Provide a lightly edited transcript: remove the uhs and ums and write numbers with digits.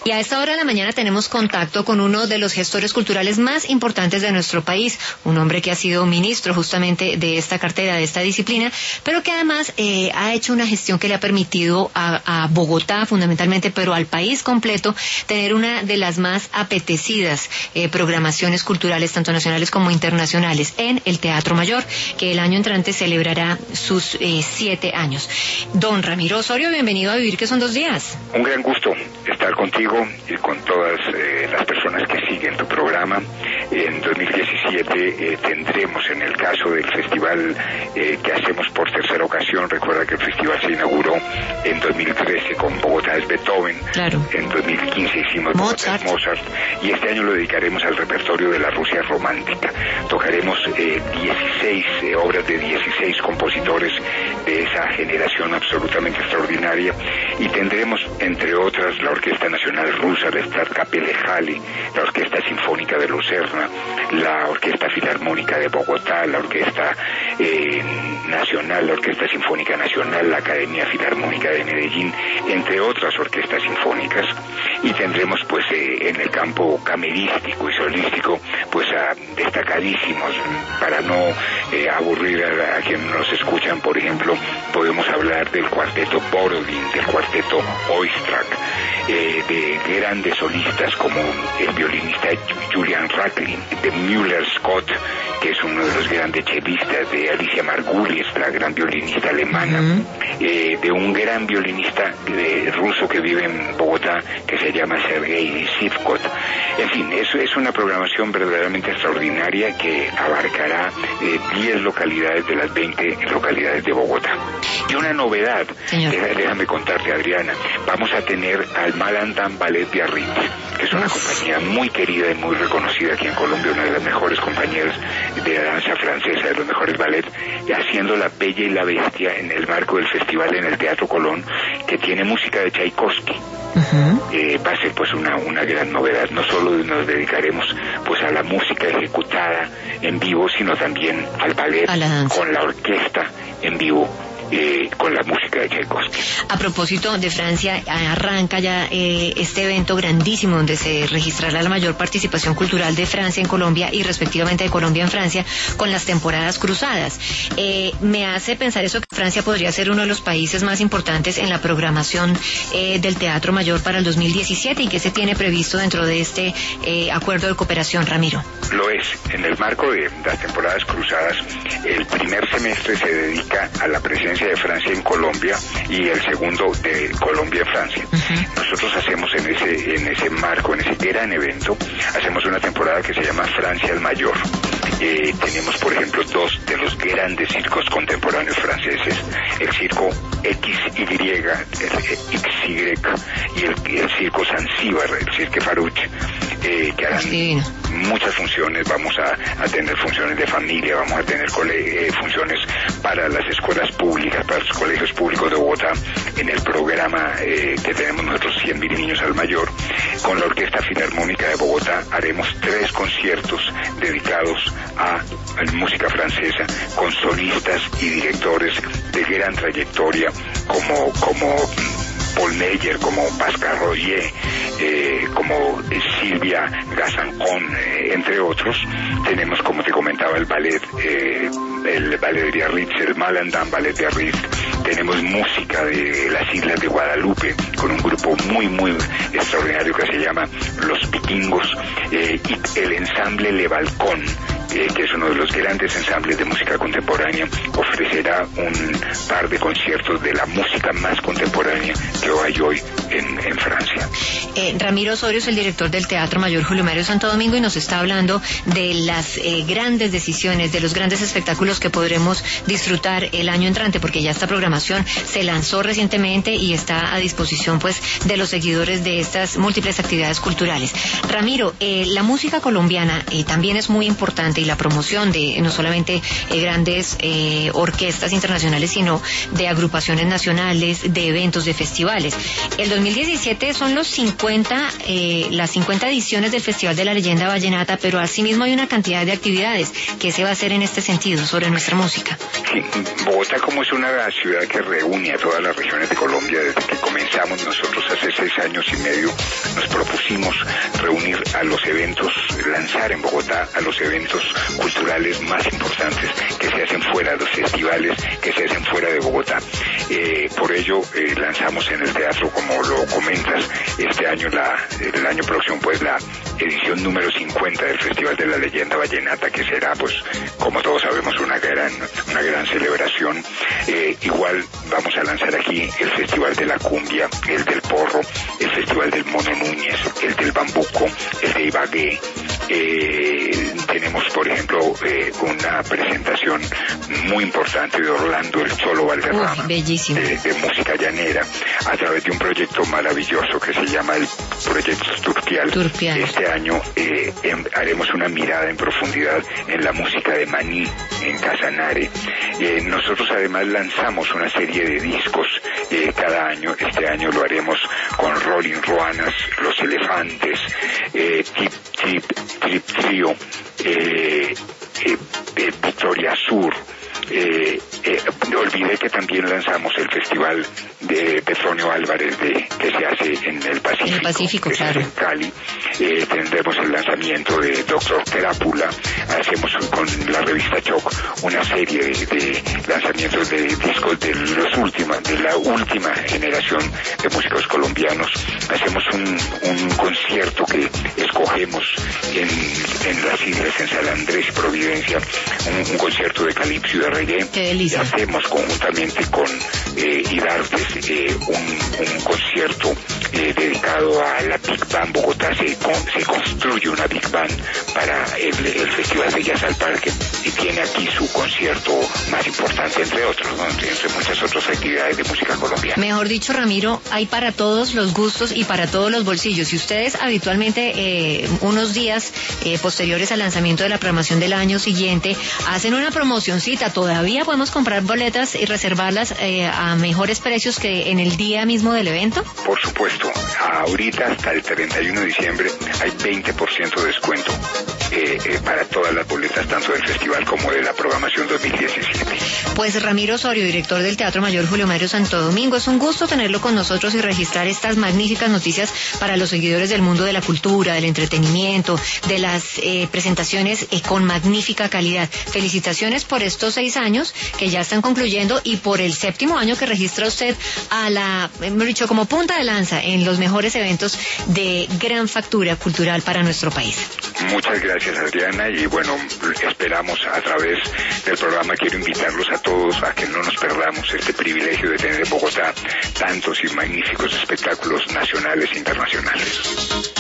Y a esta hora de la mañana tenemos contacto con uno de los gestores culturales más importantes de nuestro país, un hombre que ha sido ministro justamente de esta cartera, de esta disciplina, pero que además ha hecho una gestión que le ha permitido a Bogotá fundamentalmente, pero al país completo, tener una de las más apetecidas programaciones culturales, tanto nacionales como internacionales, en el Teatro Mayor, que el año entrante celebrará sus 7 años. Don Ramiro Osorio, bienvenido a Vivir, que son 2 días. Un gran gusto estar contigo y con todas las personas que siguen tu programa. En 2017 tendremos, en el caso del festival que hacemos por tercera ocasión, recuerda que el festival se inauguró en 2013 con Bogotá es Beethoven, claro. En 2015 hicimos Mozart, y este año lo dedicaremos al repertorio de la Rusia romántica. Tocaremos 16 obras de 16 compositores de esa generación absolutamente extraordinaria, y tendremos, entre otras, la Orquesta Nacional Rusa, la Staatskapelle Halle, la Orquesta Sinfónica de Lucerna, la Orquesta Filarmónica de Bogotá, la Orquesta Nacional, la Orquesta Sinfónica Nacional, la Academia Filarmónica de Medellín, entre otras orquestas sinfónicas, y tendremos pues en el campo camerístico y solístico pues a destacadísimos, para no aburrir a quienes nos escuchan. Por ejemplo, podemos hablar del cuarteto Borodin, del cuarteto Oistrakh, de grandes solistas como el violinista Julian Racklin, de Müller Scott, que es uno de los grandes chelistas, de Alicia Margulies, la gran violinista alemana, de un gran violinista ruso que vive en Bogotá, que se llama Sergei Sivkot. En fin, eso es una programación verdaderamente extraordinaria que abarcará 10 localidades de las 20 localidades de Bogotá. Y una novedad, déjame contarte, Adriana, vamos a tener al Malandam Ballet Biarritz, que es una compañía muy querida y muy reconocida aquí en Colombia, una de las mejores compañías de la danza francesa, de los mejores ballets, haciendo La Bella y la Bestia en el marco del festival en el Teatro Colón, que tiene música de Tchaikovsky. Va a ser pues una gran novedad. No solo nos dedicaremos pues a la música ejecutada en vivo, sino también al ballet, con la orquesta en vivo, con la música de Tchaikovsky. A propósito de Francia, arranca ya este evento grandísimo donde se registrará la mayor participación cultural de Francia en Colombia y respectivamente de Colombia en Francia, con las temporadas cruzadas. Me hace pensar eso, que Francia podría ser uno de los países más importantes en la programación del Teatro Mayor para el 2017, y que se tiene previsto dentro de este acuerdo de cooperación, Ramiro. Lo es. En el marco de las temporadas cruzadas, el primer semestre se dedica a la presencia de Francia en Colombia y el segundo de Colombia en Francia. Nosotros hacemos en ese marco, en ese gran evento, hacemos una temporada que se llama Francia el Mayor. Tenemos, por ejemplo, 2 de los grandes circos contemporáneos franceses, el circo XY, el XY, y el circo Zanzíbar, el Cirque Faruch, que harán muchas funciones. Vamos a tener funciones de familia, vamos a tener funciones para las escuelas públicas, para los colegios públicos de Bogotá, en el programa que tenemos nosotros, 100.000 niños al mayor. Con la Orquesta Filarmónica de Bogotá haremos 3 conciertos dedicados a música francesa, con solistas y directores de gran trayectoria como Paul Meyer, como Pascal Royer, como Silvia Gassancon, entre otros. Tenemos, como te comentaba, el ballet de Biarritz, el Malandam Ballet de Biarritz. Tenemos música de las Islas de Guadalupe, con un grupo muy, muy extraordinario que se llama Los Vikingos, y el ensamble Le Balcón, que es uno de los grandes ensambles de música contemporánea, ofrecerá un par de conciertos de la música más contemporánea que hay hoy en Francia. Ramiro Osorio es el director del Teatro Mayor Julio Mario Santo Domingo, y nos está hablando de las grandes decisiones, de los grandes espectáculos que podremos disfrutar el año entrante, porque ya esta programación se lanzó recientemente y está a disposición pues de los seguidores de estas múltiples actividades culturales. Ramiro, la música colombiana también es muy importante importante y la promoción de no solamente grandes orquestas internacionales, sino de agrupaciones nacionales, de eventos, de festivales. El 2017 son las 50 ediciones del Festival de la Leyenda Vallenata, pero asimismo hay una cantidad de actividades que se va a hacer en este sentido sobre nuestra música. Sí, Bogotá, como es una ciudad que reúne a todas las regiones de Colombia, desde que comenzamos nosotros hace 6 años y medio, nos propusimos reunir a los eventos, lanzar en Bogotá a los eventos culturales más importantes que se hacen fuera, los festivales que se hacen fuera de Bogotá. Por ello lanzamos en el teatro, como lo comentas, este año, el año próximo, pues la edición número 50 del Festival de la Leyenda Vallenata, que será, pues, como todos sabemos, una gran celebración. Igual vamos a lanzar aquí el Festival de la Cumbia, el del Porro, el Festival del Mono Núñez, el del Bambuco, el de Ibagué. Tenemos, por ejemplo, una presentación muy importante de Orlando El Cholo Valderrama, de música llanera, a través de un proyecto maravilloso que se llama el Proyecto Turpial. Este año haremos una mirada en profundidad en la música de Maní, en Casanare. Nosotros además lanzamos una serie de discos cada año. Este año lo haremos con Rolling Ruanas, Los Elefantes, Trip Trio, Victoria Sur. Olvidé que también lanzamos el festival de Petronio Álvarez que se hace en el Pacífico. En el Pacífico, claro. En Cali. Tendremos el lanzamiento de Doctor Crápula. Hacemos con la revista Choc una serie de lanzamientos de discos de la última generación de músicos colombianos. Hacemos un concierto que escogemos en las islas, en San Andrés y Providencia, un concierto de calipso y de reggae. Qué delicia. Hacemos conjuntamente con Idartes un concierto dedicado a la Big Band. Bogotá se construye una Big Band para el Festival de Jazz al Parque y tiene aquí su concierto más importante, entre otros, ¿no? Entre muchas otras actividades de música colombiana. Mejor dicho, Ramiro, hay para todos los gustos y para todos los bolsillos. Si ustedes habitualmente unos días posteriores al lanzamiento de la programación del año siguiente hacen una promocioncita, todavía podemos comprar boletas y reservarlas a mejores precios que en el día mismo del evento. Por supuesto, ahorita hasta el 31 de diciembre hay 20% de descuento para todas las boletas, tanto del festival como de la programación 2017. Pues Ramiro Osorio, director del Teatro Mayor Julio Mario Santo Domingo, es un gusto tenerlo con nosotros y registrar estas magníficas noticias para los seguidores del mundo de la cultura, del entretenimiento, de las presentaciones con magnífica calidad. Felicitaciones por estos 6 años que ya están concluyendo y por el 7º año que registra usted hemos dicho, como punta de lanza en los mejores eventos de gran factura cultural para nuestro país. Muchas gracias, Adriana, y bueno, esperamos a través del programa, quiero invitarlos a todos a que no nos perdamos este privilegio de tener en Bogotá tantos y magníficos espectáculos nacionales e internacionales.